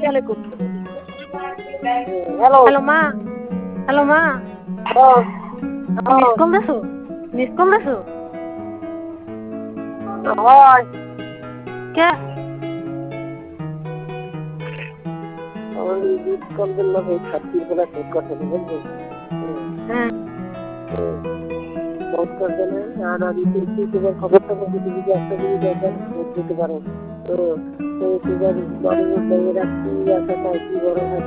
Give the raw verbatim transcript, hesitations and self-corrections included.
গেলে করতে হবে। হ্যালো হ্যালো মা, হ্যালো মা, মিস কল দেছো, মিস কল দেছো হয় কে? ওই মিস কল দিলাম ওই ছাত্রীর বেলা ফোন করছে না বুঝলি হ্যাঁ ফোন করছে না আর আমি দেখছি তোমার খবর টবর যদি যদি একটা যদি দেখেন ফোন দিতে পারেন তো তোমার বড় মেয়েরা কি আশা চায় কি বড়